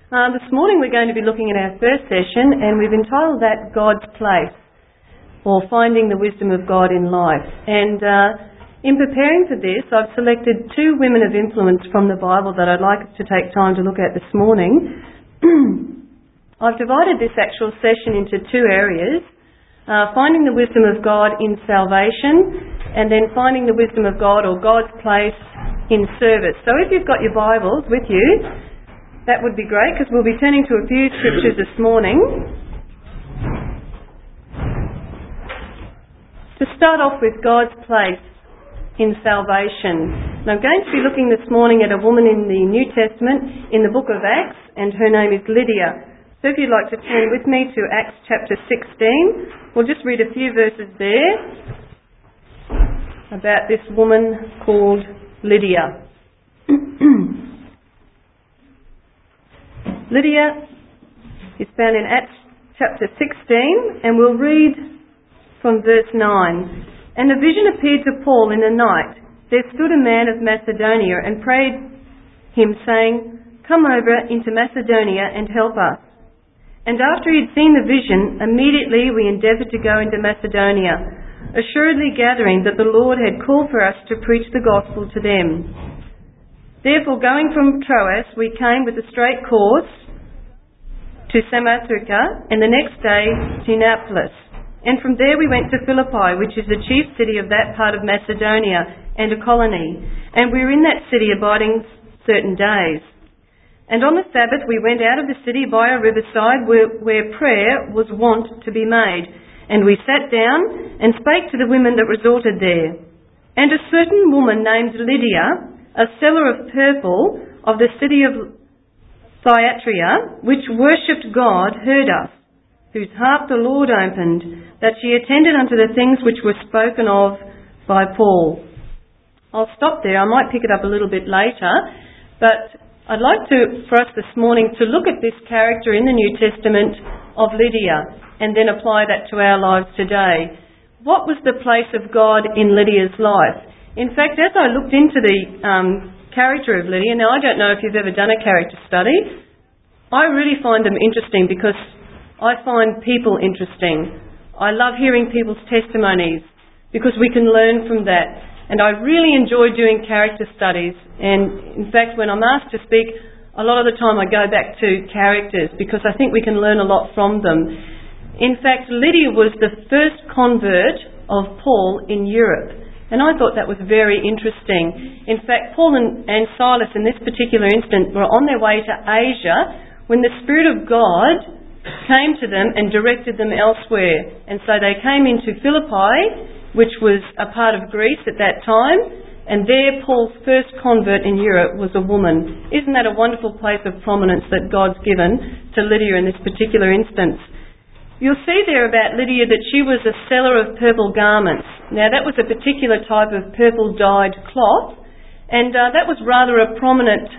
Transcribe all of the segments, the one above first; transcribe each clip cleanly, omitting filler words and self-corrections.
This morning we're going to be looking at our first session, and we've entitled that God's Place, or Finding the Wisdom of God in Life. And in preparing for this, I've selected two women of influence from the Bible that I'd like us to take time to look at this morning. I've divided this actual session into two areas, finding the wisdom of God in salvation, and then finding the wisdom of God, or God's place in service. So if you've got your Bibles with you, that would be great, because we'll be turning to a few scriptures this morning. To start off with God's place in salvation. And I'm going to be looking this morning at a woman in the New Testament in the book of Acts, and her name is Lydia. So if you'd like to turn with me to Acts chapter 16, we'll just read a few verses there about this woman called Lydia. Lydia is found in Acts chapter 16, and we'll read from verse 9. And a vision appeared to Paul in the night. There stood a man of Macedonia and prayed him, saying, "Come over into Macedonia and help us." And after he had seen the vision, immediately we endeavoured to go into Macedonia, assuredly gathering that the Lord had called for us to preach the gospel to them. Therefore, going from Troas, we came with a straight course to Samothrace, and the next day to Neapolis. And from there we went to Philippi, which is the chief city of that part of Macedonia, and a colony. And we were in that city abiding certain days. And on the Sabbath we went out of the city by a riverside where prayer was wont to be made. And we sat down and spake to the women that resorted there. And a certain woman named Lydia, a seller of purple of the city of Thyatira, which worshipped God, heard us, whose heart the Lord opened, that she attended unto the things which were spoken of by Paul. I'll stop there. I might pick it up a little bit later, but I'd like for us this morning to look at this character in the New Testament of Lydia, and then apply that to our lives today. What was the place of God in Lydia's life? In fact, as I looked into the character of Lydia, now I don't know if you've ever done a character study, I really find them interesting because I find people interesting. I love hearing people's testimonies because we can learn from that. And I really enjoy doing character studies. And in fact, when I'm asked to speak, a lot of the time I go back to characters because I think we can learn a lot from them. In fact, Lydia was the first convert of Paul in Europe. And I thought that was very interesting. In fact, Paul and Silas in this particular instance were on their way to Asia when the Spirit of God came to them and directed them elsewhere. And so they came into Philippi, which was a part of Greece at that time, and there Paul's first convert in Europe was a woman. Isn't that a wonderful place of prominence that God's given to Lydia in this particular instance? You'll see there about Lydia that she was a seller of purple garments. Now that was a particular type of purple dyed cloth, and that was rather a prominent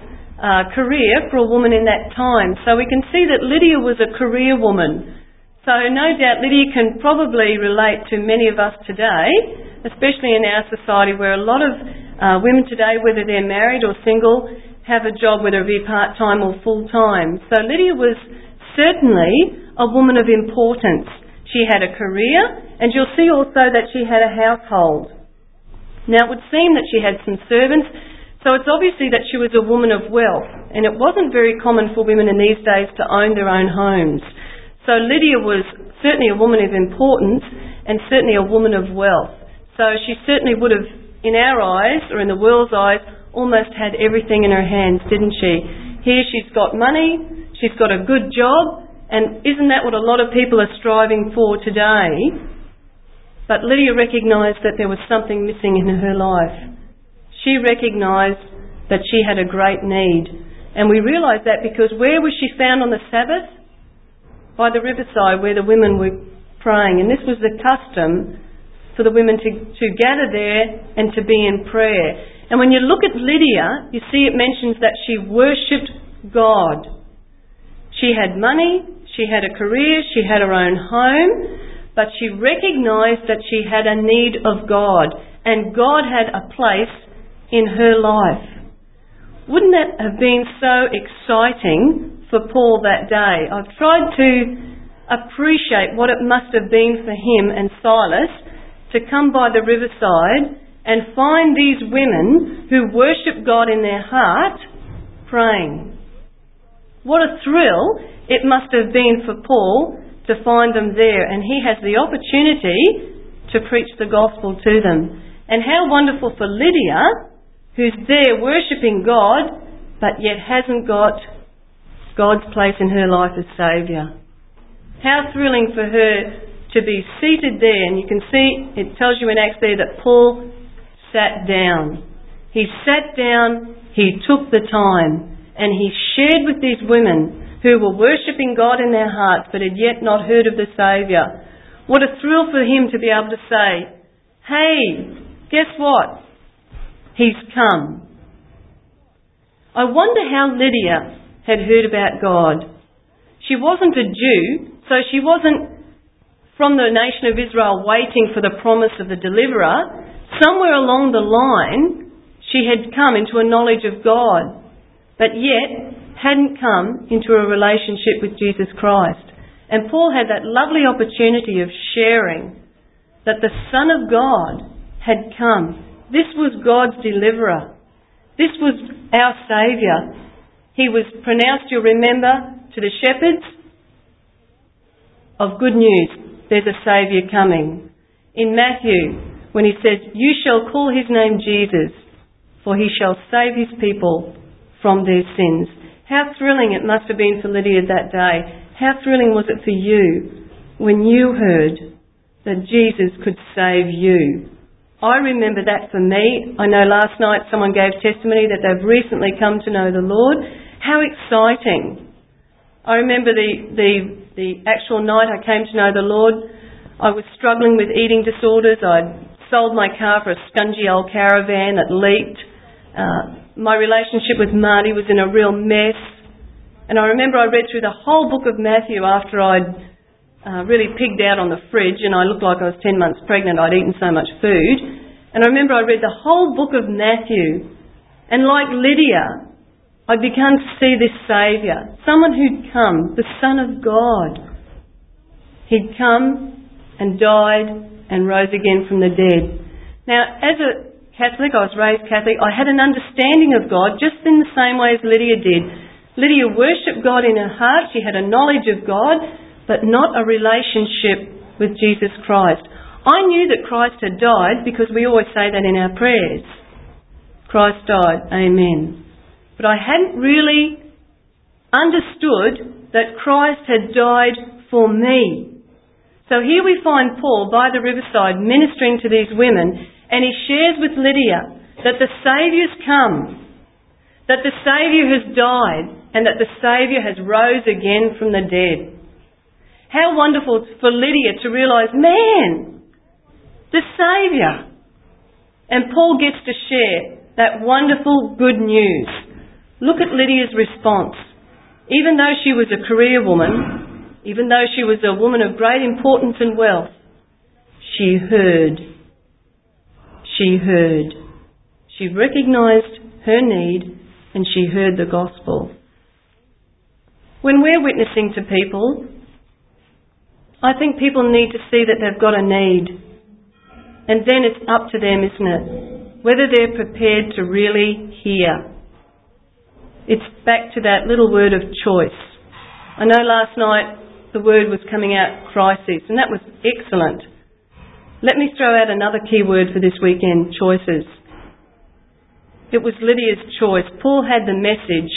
career for a woman in that time. So we can see that Lydia was a career woman. So no doubt Lydia can probably relate to many of us today, especially in our society where a lot of women today, whether they're married or single, have a job, whether it be part-time or full-time. So Lydia was certainly a woman of importance. She had a career, and you'll see also that she had a household. Now it would seem that she had some servants, so it's obviously that she was a woman of wealth, and it wasn't very common for women in these days to own their own homes. So Lydia was certainly a woman of importance, and certainly a woman of wealth. So she certainly would have, in our eyes, or in the world's eyes, almost had everything in her hands, didn't she? Here she's got money, she's got a good job, and isn't that what a lot of people are striving for today? But Lydia recognised that there was something missing in her life. She recognised that she had a great need. And we realise that because where was she found on the Sabbath? By the riverside where the women were praying. And this was the custom for the women to gather there and to be in prayer. And when you look at Lydia, you see it mentions that she worshipped God. She had money, she had a career, she had her own home, but she recognised that she had a need of God, and God had a place in her life. Wouldn't that have been so exciting for Paul that day. I've tried to appreciate what it must have been for him and Silas to come by the riverside and find these women who worship God in their heart praying. What a thrill it must have been for Paul to find them there, and he has the opportunity to preach the gospel to them. And how wonderful for Lydia, who's there worshipping God, but yet hasn't got God's place in her life as Saviour. How thrilling for her to be seated there, and you can see, it tells you in Acts there that Paul sat down. He sat down, he took the time, and he shared with these women who were worshipping God in their hearts but had yet not heard of the Saviour. What a thrill for him to be able to say, hey, guess what? He's come. I wonder how Lydia had heard about God. She wasn't a Jew, so she wasn't from the nation of Israel waiting for the promise of the deliverer. Somewhere along the line, she had come into a knowledge of God, but yet hadn't come into a relationship with Jesus Christ. And Paul had that lovely opportunity of sharing that the Son of God had come. This was God's deliverer. This was our Saviour. He was pronounced, you'll remember, to the shepherds of good news. There's a Saviour coming. In Matthew, when he said, you shall call his name Jesus, for he shall save his people from their sins. How thrilling it must have been for Lydia that day. How thrilling was it for you when you heard that Jesus could save you? I remember that for me. I know last night someone gave testimony that they've recently come to know the Lord. How exciting. I remember the actual night I came to know the Lord. I was struggling with eating disorders. I'd sold my car for a scungy old caravan that leaked. My relationship with Marty was in a real mess. And I remember I read through the whole book of Matthew after I'd really pigged out on the fridge and I looked like I was 10 months pregnant. I'd eaten so much food. And I remember I read the whole book of Matthew. And like Lydia, I'd begun to see this Saviour, someone who'd come, the Son of God. He'd come and died and rose again from the dead. Now, as a Catholic, I was raised Catholic, I had an understanding of God just in the same way as Lydia did. Lydia worshipped God in her heart, she had a knowledge of God, but not a relationship with Jesus Christ. I knew that Christ had died because we always say that in our prayers. Christ died, amen. But I hadn't really understood that Christ had died for me. So here we find Paul by the riverside ministering to these women, and he shares with Lydia that the Saviour's come, that the Saviour has died, and that the Saviour has rose again from the dead. How wonderful for Lydia to realise, man, the Saviour. And Paul gets to share that wonderful good news. Look at Lydia's response. Even though she was a career woman, even though she was a woman of great importance and wealth, she heard. She heard. She recognised her need and she heard the gospel. When we're witnessing to people, I think people need to see that they've got a need. And then it's up to them, isn't it? Whether they're prepared to really hear. It's back to that little word of choice. I know last night the word was coming out, crisis, and that was excellent. Let me throw out another key word for this weekend, choices. It was Lydia's choice. Paul had the message.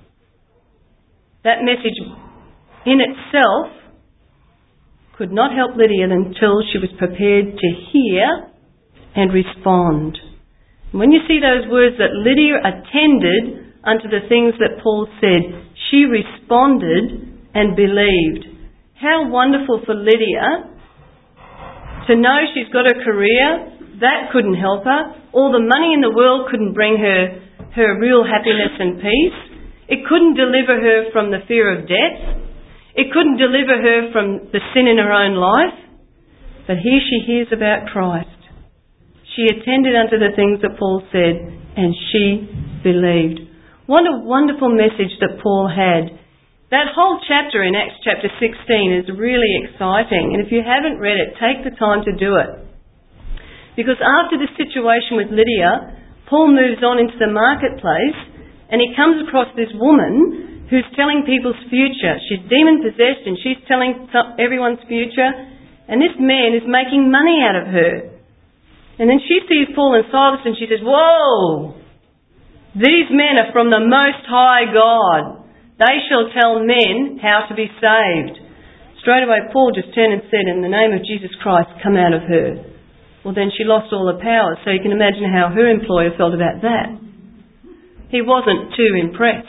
That message in itself could not help Lydia until she was prepared to hear and respond. And when you see those words that Lydia attended unto the things that Paul said, she responded and believed. How wonderful for Lydia to know she's got a career. That couldn't help her. All the money in the world couldn't bring her real happiness and peace. It couldn't deliver her from the fear of death. It couldn't deliver her from the sin in her own life. But here she hears about Christ. She attended unto the things that Paul said, and she believed. What a wonderful message that Paul had. That whole chapter in Acts chapter 16 is really exciting, and if you haven't read it, take the time to do it. Because after this situation with Lydia, Paul moves on into the marketplace, and he comes across this woman who's telling people's future. She's demon-possessed, and she's telling everyone's future, and this man is making money out of her. And then she sees Paul and Silas, and she says, "Whoa! These men are from the Most High God. They shall tell men how to be saved." Straight away Paul just turned and said, "In the name of Jesus Christ, come out of her." Well, then she lost all her power, so you can imagine how her employer felt about that. He wasn't too impressed.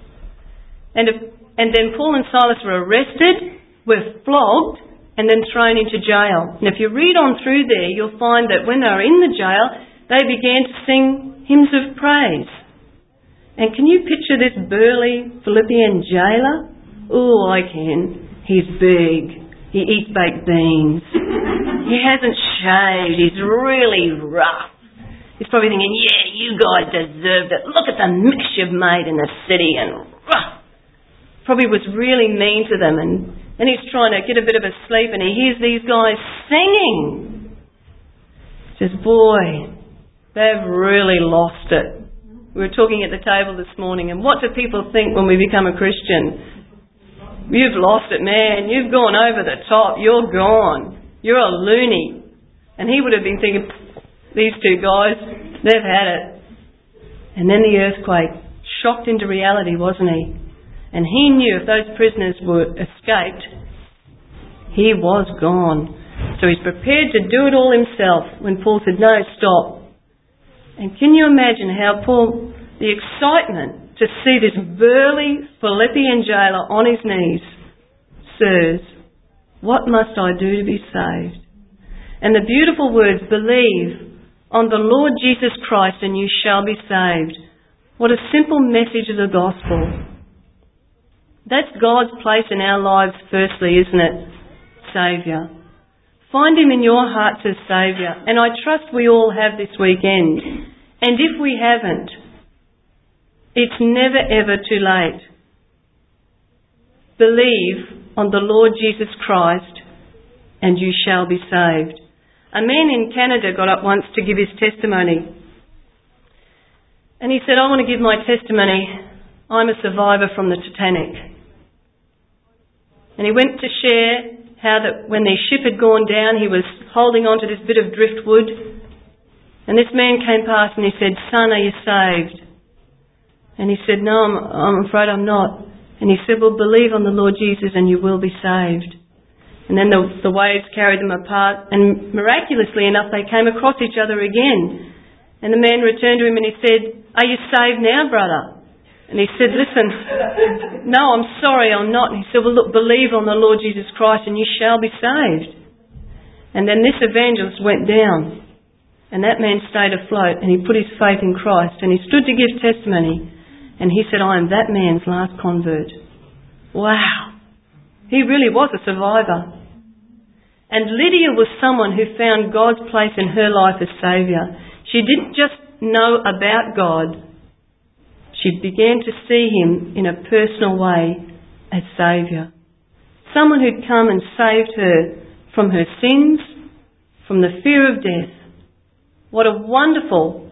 And then Paul and Silas were arrested, were flogged, and then thrown into jail. And if you read on through there, you'll find that when they were in the jail, they began to sing hymns of praise. And can you picture this burly Philippian jailer? Oh, I can. He's big. He eats baked beans. He hasn't shaved. He's really rough. He's probably thinking, "Yeah, you guys deserved it. Look at the mess you've made in the city." And probably was really mean to them. And he's trying to get a bit of a sleep, and he hears these guys singing. He says, "Boy, they've really lost it." We were talking at the table this morning, and what do people think when we become a Christian? "You've lost it, man. You've gone over the top. You're gone. You're a loony." And he would have been thinking, "These two guys, they've had it." And then the earthquake, shocked into reality, wasn't he? And he knew if those prisoners were escaped, he was gone. So he's prepared to do it all himself when Paul said, "No, stop." And can you imagine how Paul, the excitement to see this burly Philippian jailer on his knees, "Sirs, what must I do to be saved?" And the beautiful words, "Believe on the Lord Jesus Christ and you shall be saved." What a simple message of the gospel. That's God's place in our lives firstly, isn't it? Saviour. Find him in your heart as Saviour. And I trust we all have this weekend. And if we haven't, it's never ever too late. Believe on the Lord Jesus Christ and you shall be saved. A man in Canada got up once to give his testimony. And he said, "I want to give my testimony. I'm a survivor from the Titanic." And he went to share how that when their ship had gone down, he was holding on to this bit of driftwood. And this man came past and he said, "Son, are you saved?" And he said, "No, I'm afraid I'm not." And he said, "Well, believe on the Lord Jesus and you will be saved." And then the waves carried them apart, and miraculously enough, they came across each other again. And the man returned to him and he said, "Are you saved now, brother?" And he said, "Listen, no, I'm sorry, I'm not." And he said, "Well, look, believe on the Lord Jesus Christ and you shall be saved." And then this evangelist went down, and that man stayed afloat, and he put his faith in Christ, and he stood to give testimony, and he said, "I am that man's last convert." Wow. He really was a survivor. And Lydia was someone who found God's place in her life as Saviour. She didn't just know about God. She began to see him in a personal way as Saviour. Someone who'd come and saved her from her sins, from the fear of death. What a wonderful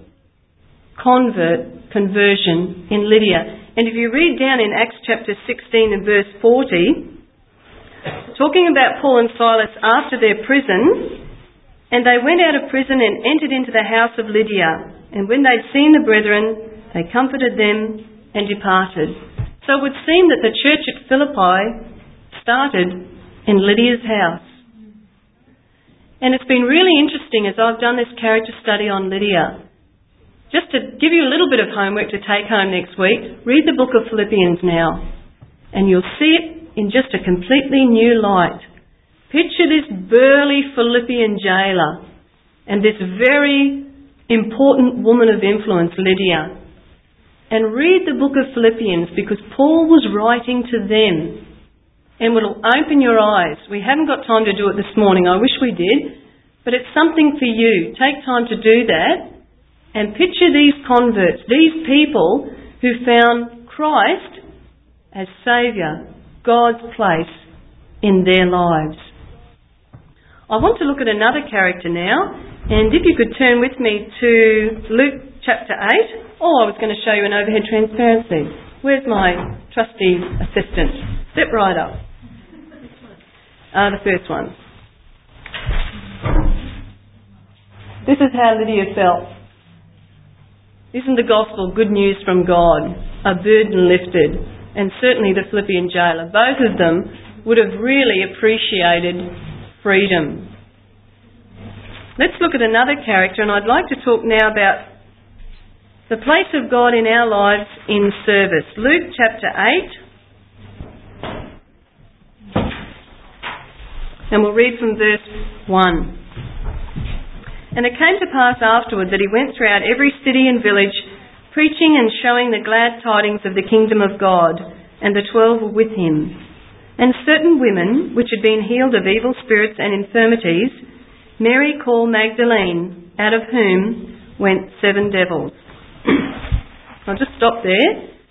conversion in Lydia. And if you read down in Acts chapter 16 and verse 40, talking about Paul and Silas after their prison, "And they went out of prison and entered into the house of Lydia. And when they'd seen the brethren, they comforted them and departed." So it would seem that the church at Philippi started in Lydia's house. And it's been really interesting as I've done this character study on Lydia. Just to give you a little bit of homework to take home next week, read the book of Philippians now. And you'll see it in just a completely new light. Picture this burly Philippian jailer and this very important woman of influence, Lydia. And read the book of Philippians because Paul was writing to them. And it'll open your eyes. We haven't got time to do it this morning. I wish we did. But it's something for you. Take time to do that. And picture these converts, these people who found Christ as Saviour God's place in their lives. I want to look at another character now, and if you could turn with me to Luke chapter 8. Oh, I was going to show you an overhead transparency. Where's my trusty assistant? Step right up. The first one. This is how Lydia felt. Isn't the gospel good news from God? A burden lifted. And certainly the Philippian jailer. Both of them would have really appreciated freedom. Let's look at another character, and I'd like to talk now about the place of God in our lives in service. Luke chapter 8. And we'll read from verse 1. And it came to pass afterward that he went throughout every city and village, preaching and showing the glad tidings of the kingdom of God, and the 12 were with him. And certain women, which had been healed of evil spirits and infirmities, Mary called Magdalene, out of whom went 7 devils. I'll just stop there.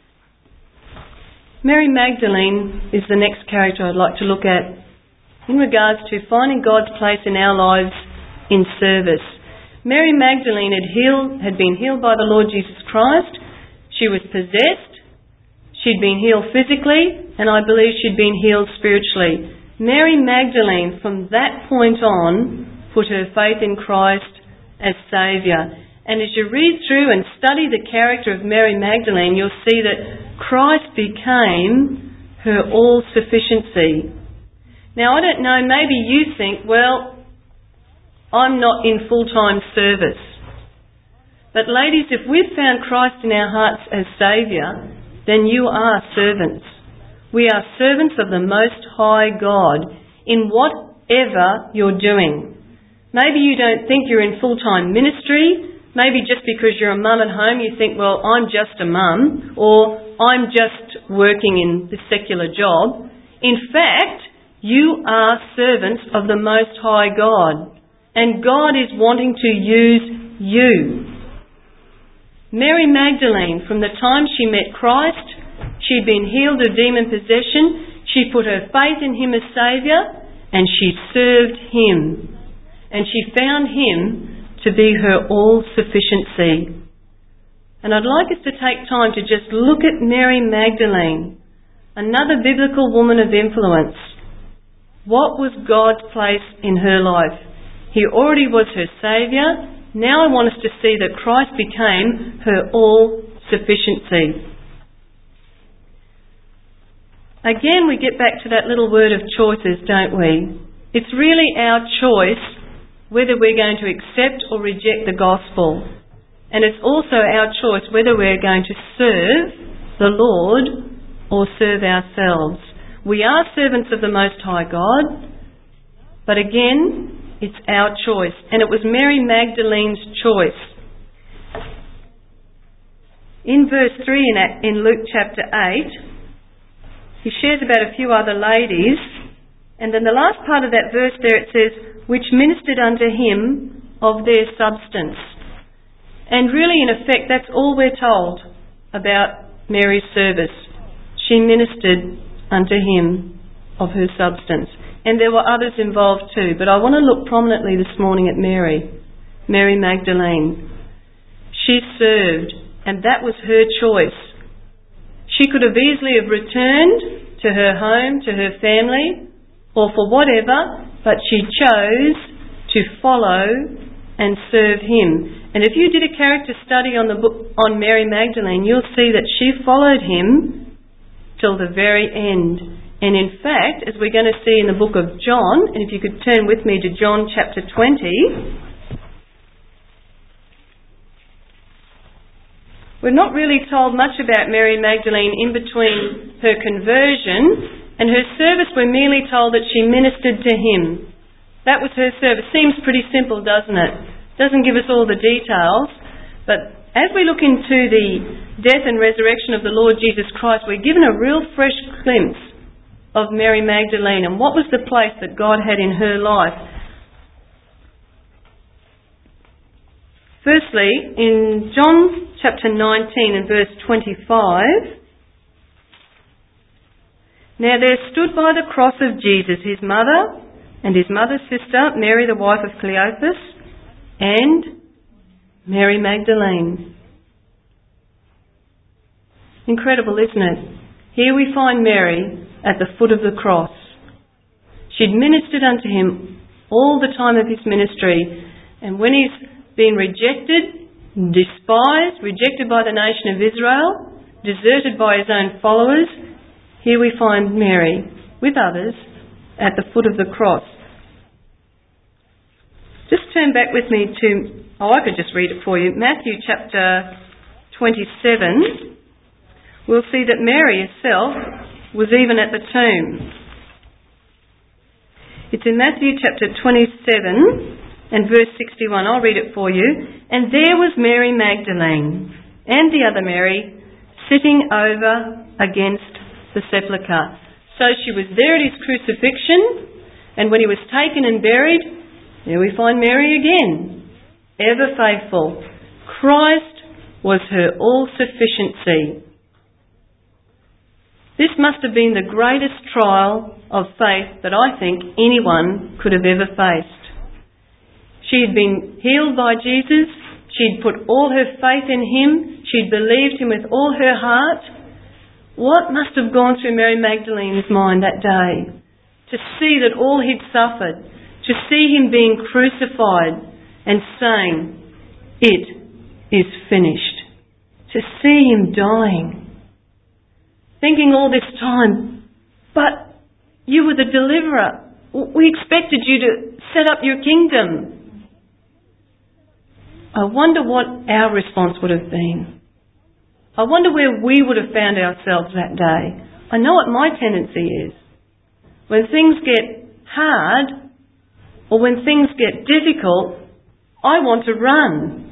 Mary Magdalene is the next character I'd like to look at in regards to finding God's place in our lives in service. Mary Magdalene had been healed by the Lord Jesus Christ. She was possessed. She'd been healed physically, and I believe she'd been healed spiritually. Mary Magdalene, from that point on, put her faith in Christ as Saviour. And as you read through and study the character of Mary Magdalene, you'll see that Christ became her all-sufficiency. Now, I don't know, maybe you think, well, I'm not in full-time service. But ladies, if we've found Christ in our hearts as Saviour, then you are servants. We are servants of the Most High God in whatever you're doing. Maybe you don't think you're in full-time ministry. Maybe just because you're a mum at home you think, well, I'm just a mum, or I'm just working in this secular job. In fact, you are servants of the Most High God. And God is wanting to use you. Mary Magdalene, from the time she met Christ, she'd been healed of demon possession, she put her faith in Him as Saviour, and she served Him. And she found Him to be her all-sufficiency. And I'd like us to take time to just look at Mary Magdalene, another biblical woman of influence. What was God's place in her life? He already was her Saviour. Now I want us to see that Christ became her all-sufficiency. Again, we get back to that little word of choices, don't we? It's really our choice whether we're going to accept or reject the gospel. And it's also our choice whether we're going to serve the Lord or serve ourselves. We are servants of the Most High God, but again, it's our choice. And it was Mary Magdalene's choice. In verse 3 in Luke chapter 8, he shares about a few other ladies. And then the last part of that verse there it says, which ministered unto him of their substance. And really, in effect, that's all we're told about Mary's service. She ministered unto him of her substance. And there were others involved too, but I want to look prominently this morning at Mary Magdalene. She served, and that was her choice. She could have easily have returned to her home, to her family, or for whatever, but she chose to follow and serve him. And if you did a character study on the book on Mary Magdalene, you'll see that she followed him till the very end. And in fact, as we're going to see in the book of John, and if you could turn with me to John chapter 20, we're not really told much about Mary Magdalene in between her conversion and her service. We're merely told that she ministered to him. That was her service. Seems pretty simple, doesn't it? Doesn't give us all the details. But as we look into the death and resurrection of the Lord Jesus Christ, we're given a real fresh glimpse of Mary Magdalene and what was the place that God had in her life. Firstly, in John chapter 19 and verse 25, Now there stood by the cross of Jesus his mother and his mother's sister, Mary the wife of Cleophas, and Mary Magdalene. Incredible, isn't it? Here we find Mary at the foot of the cross. She'd ministered unto him all the time of his ministry, and when he's been rejected, despised, rejected by the nation of Israel, deserted by his own followers, here we find Mary, with others, at the foot of the cross. Just turn back with me to, I could just read it for you, Matthew chapter 27. We'll see that Mary herself was even at the tomb. It's in Matthew chapter 27 and verse 61. I'll read it for you. And there was Mary Magdalene and the other Mary sitting over against the sepulchre. So she was there at his crucifixion, and when he was taken and buried, there we find Mary again, ever faithful. Christ was her all-sufficiency. This must have been the greatest trial of faith that I think anyone could have ever faced. She had been healed by Jesus. She'd put all her faith in him. She'd believed him with all her heart. What must have gone through Mary Magdalene's mind that day? To see that all he'd suffered, to see him being crucified and saying, "It is finished." To see him dying. Thinking all this time, "But you were the deliverer. We expected you to set up your kingdom." I wonder what our response would have been. I wonder where we would have found ourselves that day. I know what my tendency is. When things get hard, or when things get difficult, I want to run.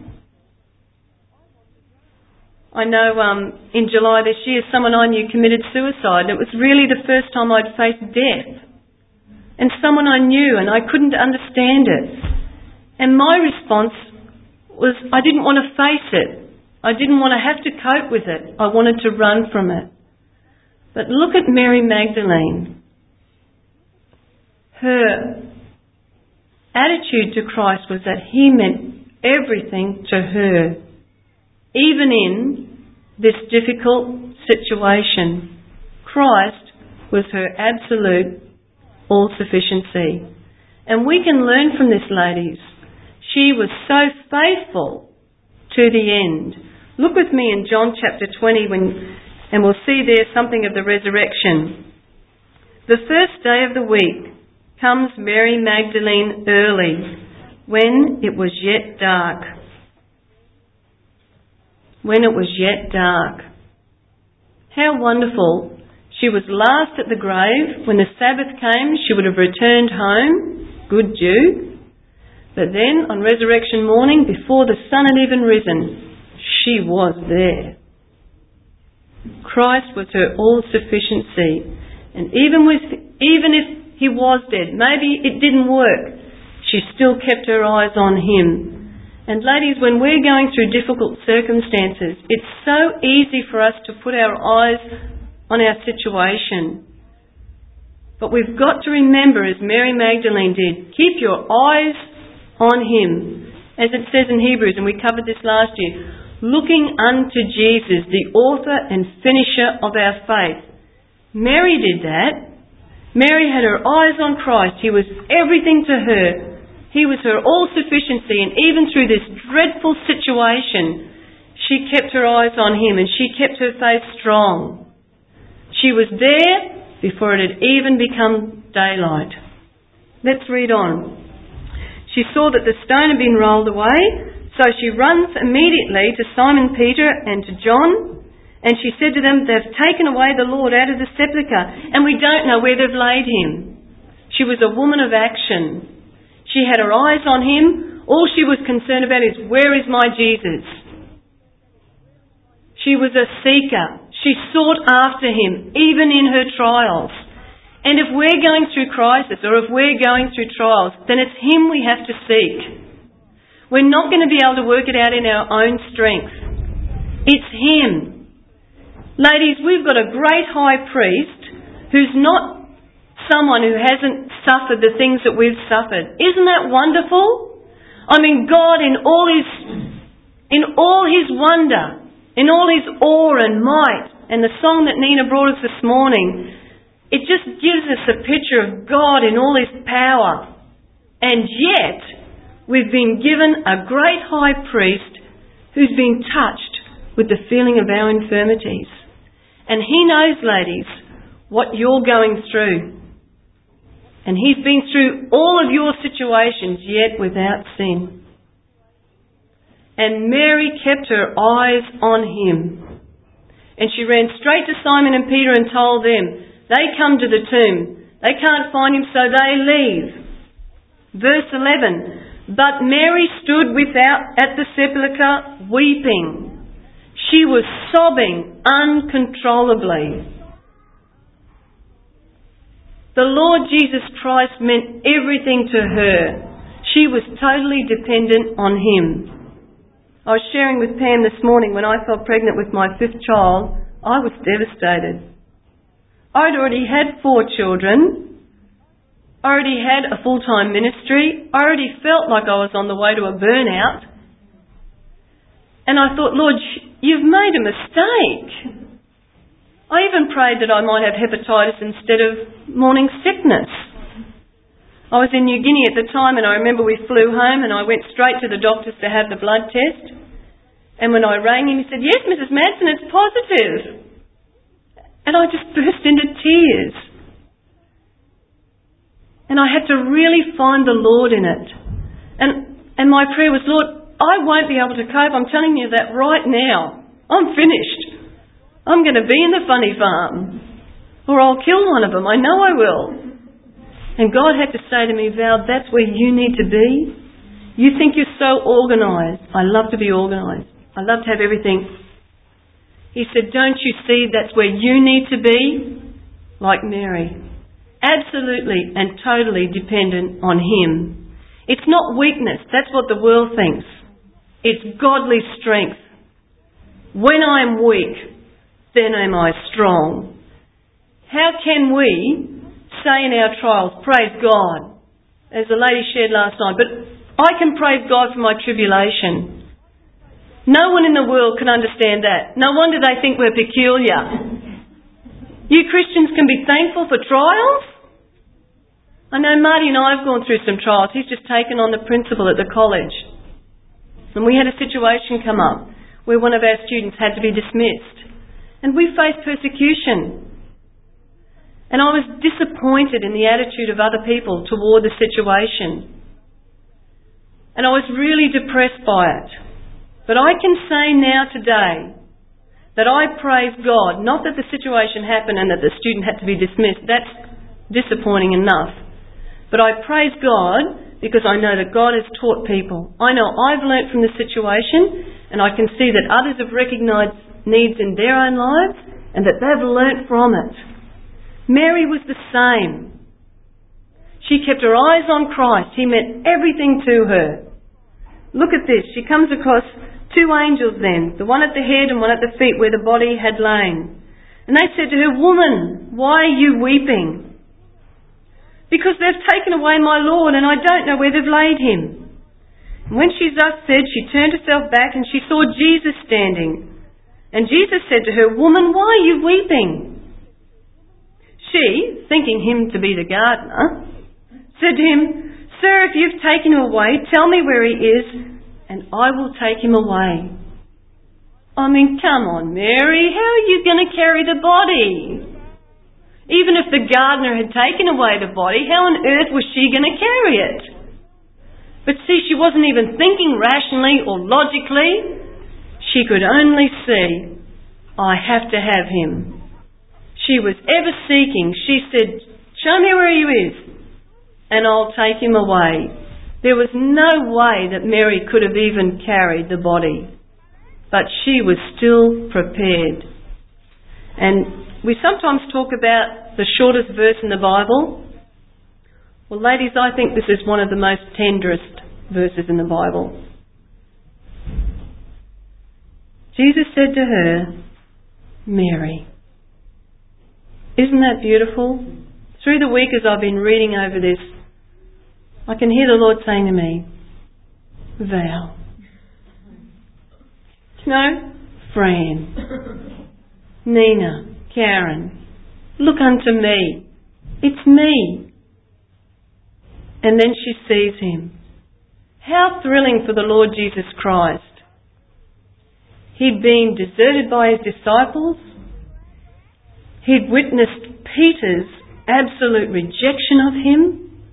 I know in July this year, someone I knew committed suicide. It was really the first time I'd faced death. And someone I knew, and I couldn't understand it. And my response was, I didn't want to face it. I didn't want to have to cope with it. I wanted to run from it. But look at Mary Magdalene. Her attitude to Christ was that he meant everything to her, even in this difficult situation. Christ was her absolute all-sufficiency. And we can learn from this, ladies. She was so faithful to the end. Look with me in John chapter 20 and we'll see there something of the resurrection. The first day of the week comes Mary Magdalene early, when it was yet dark. When it was yet dark. How wonderful. She was last at the grave. When the Sabbath came, she would have returned home. Good Jew. But then, on resurrection morning, before the sun had even risen, she was there. Christ was her all-sufficiency. And even if he was dead, maybe it didn't work, she still kept her eyes on him. And ladies, when we're going through difficult circumstances, it's so easy for us to put our eyes on our situation. But we've got to remember, as Mary Magdalene did, keep your eyes on him. As it says in Hebrews, and we covered this last year, looking unto Jesus, the author and finisher of our faith. Mary did that. Mary had her eyes on Christ. He was everything to her. He was her all-sufficiency, and even through this dreadful situation, she kept her eyes on him and she kept her faith strong. She was there before it had even become daylight. Let's read on. She saw that the stone had been rolled away, so she runs immediately to Simon Peter and to John, and she said to them, "They've taken away the Lord out of the sepulchre, and we don't know where they've laid him." She was a woman of action. She had her eyes on him. All she was concerned about is, where is my Jesus? She was a seeker. She sought after him, even in her trials. And if we're going through crisis, or if we're going through trials, then it's him we have to seek. We're not going to be able to work it out in our own strength. It's him. Ladies, we've got a great high priest who's not someone who hasn't suffered the things that we've suffered. Isn't that wonderful? I mean, God in all His wonder, in all His awe and might, and the song that Nina brought us this morning, it just gives us a picture of God in all His power. And yet, we've been given a great high priest who's been touched with the feeling of our infirmities. And He knows, ladies, what you're going through. And He's been through all of your situations, yet without sin. And Mary kept her eyes on Him. And she ran straight to Simon and Peter and told them. They come to the tomb. They can't find Him, so they leave. Verse 11. But Mary stood without at the sepulchre weeping. She was sobbing uncontrollably. The Lord Jesus Christ meant everything to her. She was totally dependent on Him. I was sharing with Pam this morning when I fell pregnant with my 5th child, I was devastated. I'd already had 4 children. I already had a full-time ministry. I already felt like I was on the way to a burnout. And I thought, Lord, You've made a mistake. I even prayed that I might have hepatitis instead of morning sickness. I was in New Guinea at the time, and I remember we flew home and I went straight to the doctors to have the blood test. And when I rang him, he said, "Yes, Mrs. Madsen, it's positive." And I just burst into tears. And I had to really find the Lord in it. And my prayer was, "Lord, I won't be able to cope. I'm telling you that right now. I'm finished. I'm going to be in the funny farm. Or I'll kill one of them. I know I will." And God had to say to me, "Val, that's where you need to be. You think you're so organised." I love to be organised. I love to have everything. He said, "Don't you see that's where you need to be?" Like Mary. Absolutely and totally dependent on Him. It's not weakness. That's what the world thinks. It's godly strength. When I am weak, then am I strong. How can we say in our trials, "Praise God," as the lady shared last night, but I can praise God for my tribulation. No one in the world can understand that. No wonder they think we're peculiar. You Christians can be thankful for trials? I know Marty and I have gone through some trials. He's just taken on the principal at the college. And we had a situation come up where one of our students had to be dismissed. And we faced persecution. And I was disappointed in the attitude of other people toward the situation. And I was really depressed by it. But I can say now today that I praise God, not that the situation happened and that the student had to be dismissed. That's disappointing enough. But I praise God because I know that God has taught people. I know I've learnt from the situation, and I can see that others have recognised needs in their own lives and that they've learnt from it. Mary was the same. She kept her eyes on Christ. He meant everything to her. Look at this. She comes across 2 angels then, the one at the head and one at the feet where the body had lain. And they said to her, "Woman, why are you weeping?" "Because they've taken away my Lord, and I don't know where they've laid Him." And when she thus said, she turned herself back and she saw Jesus standing. And Jesus said to her, "Woman, why are you weeping?" She, thinking Him to be the gardener, said to Him, "Sir, if you've taken Him away, tell me where He is, and I will take Him away." I mean, come on, Mary, how are you going to carry the body? Even if the gardener had taken away the body, how on earth was she going to carry it? But see, she wasn't even thinking rationally or logically. She could only see, "I have to have Him." She was ever seeking. She said, "Show me where He is, and I'll take Him away." There was no way that Mary could have even carried the body. But she was still prepared. And we sometimes talk about the shortest verse in the Bible. Well, ladies, I think this is one of the most tenderest verses in the Bible. Jesus said to her, "Mary." Isn't that beautiful? Through the week as I've been reading over this, I can hear the Lord saying to me, Val. No, Fran, Nina, Karen, look unto me. It's me. And then she sees him. How thrilling for the Lord Jesus Christ. He'd been deserted by his disciples. He'd witnessed Peter's absolute rejection of him.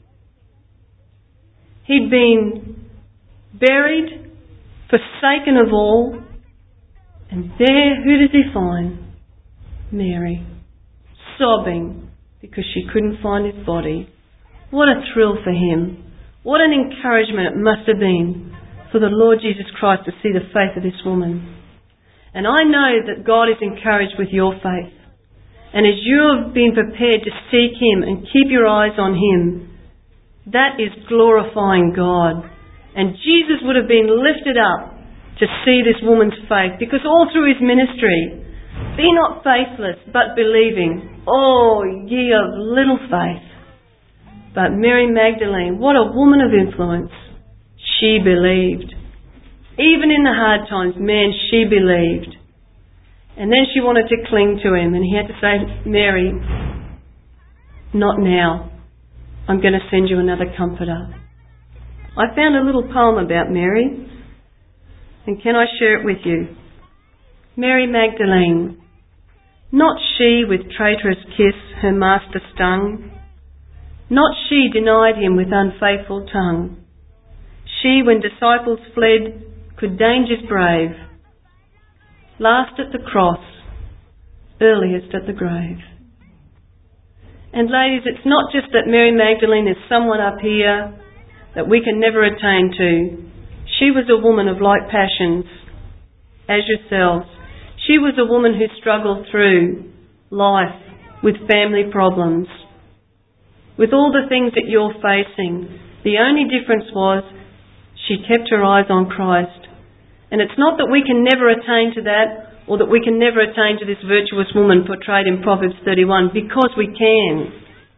He'd been buried, forsaken of all. And there, who does he find? Mary, sobbing because she couldn't find his body. What a thrill for him. What an encouragement it must have been for the Lord Jesus Christ to see the faith of this woman. And I know that God is encouraged with your faith. And as you have been prepared to seek him and keep your eyes on him, that is glorifying God. And Jesus would have been lifted up to see this woman's faith, because all through his ministry, be not faithless, but believing. Oh, ye of little faith. But Mary Magdalene, what a woman of influence. She believed. Even in the hard times, man, she believed. And then she wanted to cling to him, and he had to say, Mary, not now. I'm going to send you another comforter. I found a little poem about Mary, and can I share it with you? Mary Magdalene, not she with traitorous kiss her master stung, not she denied him with unfaithful tongue. She, when disciples fled, could dangers brave, last at the cross, earliest at the grave. And ladies, it's not just that Mary Magdalene is someone up here that we can never attain to. She was a woman of like passions as yourselves. She was a woman who struggled through life with family problems, with all the things that you're facing. The only difference was she kept her eyes on Christ. And it's not that we can never attain to that, or that we can never attain to this virtuous woman portrayed in Proverbs 31, because we can.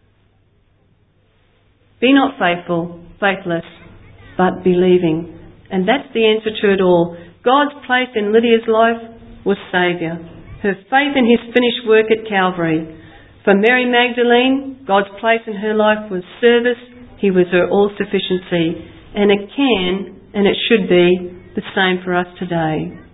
Be not faithless, but believing. And that's the answer to it all. God's place in Lydia's life was Saviour. Her faith in his finished work at Calvary. For Mary Magdalene, God's place in her life was service. He was her all-sufficiency. And it can, and it should be, the same for us today.